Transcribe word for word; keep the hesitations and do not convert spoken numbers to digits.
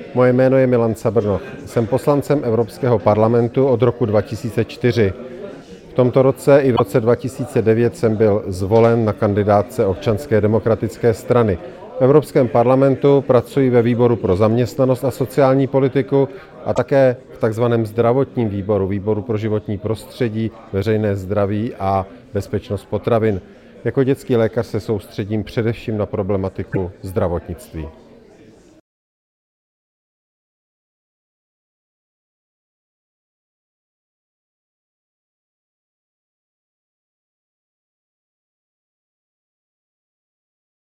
Moje jméno je Milan Cabrnoch. Jsem poslancem Evropského parlamentu od roku dva tisíce čtyři. V tomto roce i v roce dva tisíce devět jsem byl zvolen na kandidátce Občanské demokratické strany. V Evropském parlamentu pracuji ve výboru pro zaměstnanost a sociální politiku a také v takzvaném zdravotním výboru, výboru pro životní prostředí, veřejné zdraví a bezpečnost potravin. Jako dětský lékař se soustředím především na problematiku zdravotnictví.